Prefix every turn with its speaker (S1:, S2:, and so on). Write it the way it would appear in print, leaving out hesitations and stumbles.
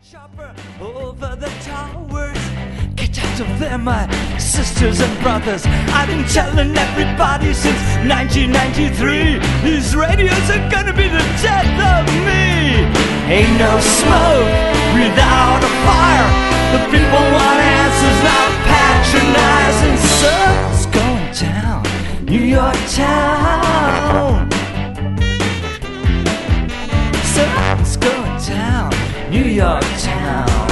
S1: Chopper over the towers. Get out of there, my sisters and brothers. I've been telling everybody since 1993, these radios are gonna be the death of me. Ain't no smoke without a fire. The people want answers, not patronizing. So it's going down, New York town. So it's going down, New York town.